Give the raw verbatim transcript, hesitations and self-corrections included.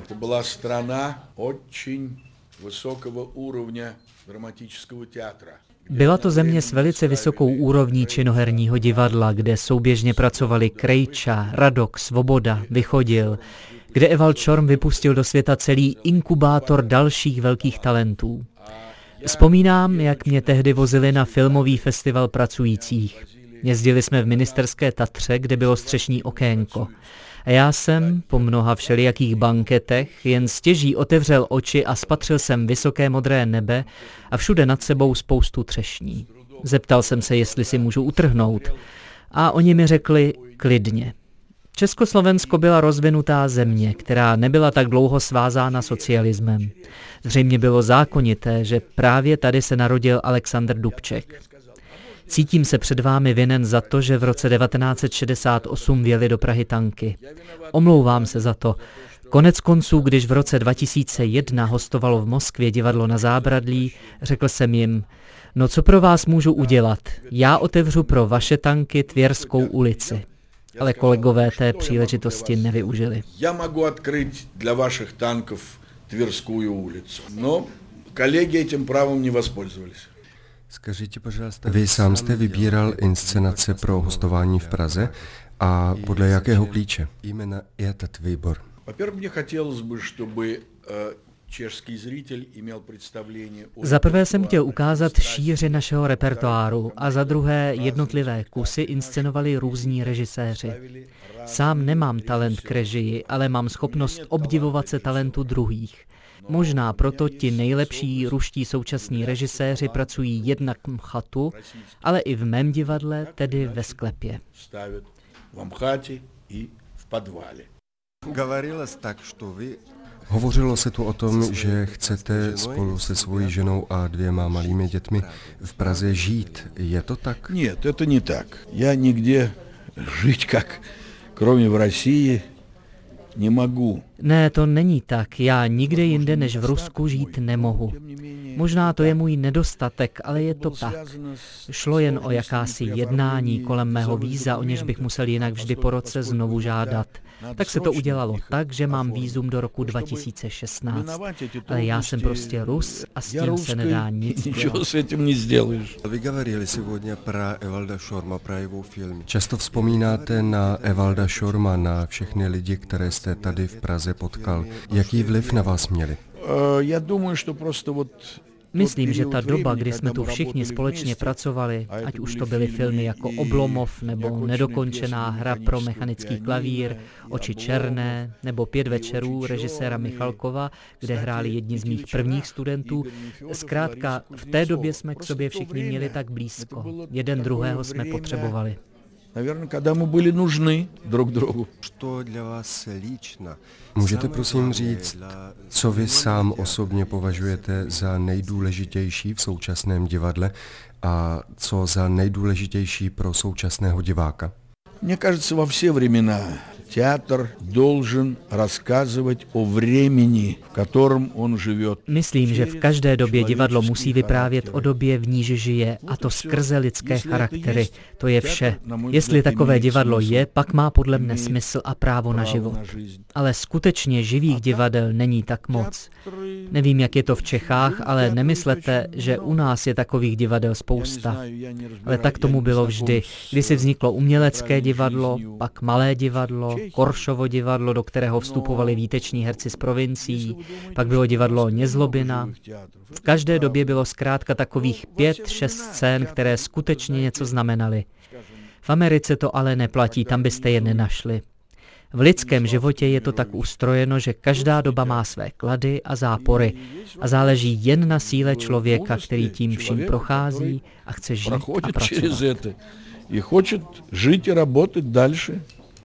To byla strana очень vysokého úrovně dramatického teatra. Byla to země s velice vysokou úrovní činoherního divadla, kde souběžně pracovali Krejča, Radok, Svoboda, Vychodil, kde Evald Šorm vypustil do světa celý inkubátor dalších velkých talentů. Vzpomínám, jak mě tehdy vozili na filmový festival pracujících. Jezdili jsme v Ministerské Tatře, kde bylo střešní okénko. A já jsem, po mnoha všelijakých banketech, jen stěží otevřel oči a spatřil jsem vysoké modré nebe a všude nad sebou spoustu třešní. Zeptal jsem se, jestli si můžu utrhnout. A oni mi řekli, klidně. Československo byla rozvinutá země, která nebyla tak dlouho svázána socialismem. Zřejmě bylo zákonité, že právě tady se narodil Alexandr Dubček. Cítím se před vámi vinen za to, že v roce devatenáct set šedesát osm vjeli do Prahy tanky. Omlouvám se za to. Konec konců, když v roce dva tisíce jedna hostovalo v Moskvě divadlo Na zábradlí, řekl jsem jim, no co pro vás můžu udělat? Já otevřu pro vaše tanky Tvěrskou ulici. Ale kolegové té příležitosti nevyužili. Já mohu odkryt dla vašich tanků Tvěrskou ulici, no kolegy tím právem nevоспользовались. Vy sám jste vybíral inscenace pro hostování v Praze a podle jakého klíče? Во-первых, мне хотелось бы, чтобы český zřitel měl představení. Za prvé jsem chtěl ukázat šíři našeho repertoáru a za druhé jednotlivé kusy inscenovali různí režiséři. Sám nemám talent k režii, ale mám schopnost obdivovat se talentu druhých. Možná proto ti nejlepší ruští současní režiséři pracují jednak v MCHATu, ale i v mém divadle, tedy ve sklepě. V MCHATě i v podvále. Hovořilo se tu o tom, že chcete spolu se svojí ženou a dvěma malými dětmi v Praze žít. Je to tak? Ne, to не tak. Já nikde žít, jak kromě v Rusii, nemohu. Ne, to není tak. Já nikde jinde než v Rusku žít nemohu. Možná to je můj nedostatek, ale je to tak. Šlo jen o jakási jednání kolem mého víza, o něž bych musel jinak vždy po roce znovu žádat. Tak se to udělalo tak, že mám vízum do roku dva tisíce šestnáct. Ale já jsem prostě Rus a s tím se nedá nic dělat. Vy говорили сегодня про Evalda Šorma, про jeho film. Často vzpomínáte na Evalda Šorma, na všechny lidi, které jste tady v Praze potkal. Jaký vliv na vás měli? Já думаю, že prostě вот Myslím, že ta doba, kdy jsme tu všichni společně pracovali, ať už to byly filmy jako Oblomov nebo Nedokončená hra pro mechanický klavír, Oči černé nebo Pět večerů režiséra Michalkova, kde hráli jedni z mých prvních studentů. Zkrátka, v té době jsme k sobě všichni měli tak blízko. Jeden druhého jsme potřebovali. Наверное, когда мы были нужны друг другу. Můžete prosím říct, co vy sám osobně považujete za nejdůležitější v současném divadle a co za nejdůležitější pro současného diváka? Mně кажется, во все времена театр должен рассказывать о времени, в котором он живет. Myslím, že v každé době divadlo musí vyprávět o době, v níž žije, a to skrze lidské charaktery. To je vše. Jestli takové divadlo je, pak má podle mne smysl a právo na život. Ale skutečně živých divadel není tak moc. Nevím, jak je to v Čechách, ale nemyslete, že u nás je takových divadel spousta. Ale tak tomu bylo vždy. Když si vzniklo umělecké divadlo, pak malé divadlo, Koršovo divadlo, do kterého vstupovali výteční herci z provincií, pak bylo divadlo Nězlobina. V každé době bylo zkrátka takových pět, šest scén, které skutečně něco znamenaly. V Americe to ale neplatí, tam byste je nenašli. V lidském životě je to tak ustrojeno, že každá doba má své klady a zápory a záleží jen na síle člověka, který tím vším prochází a chce žít a pracovat. И хочет жить и работать дальше.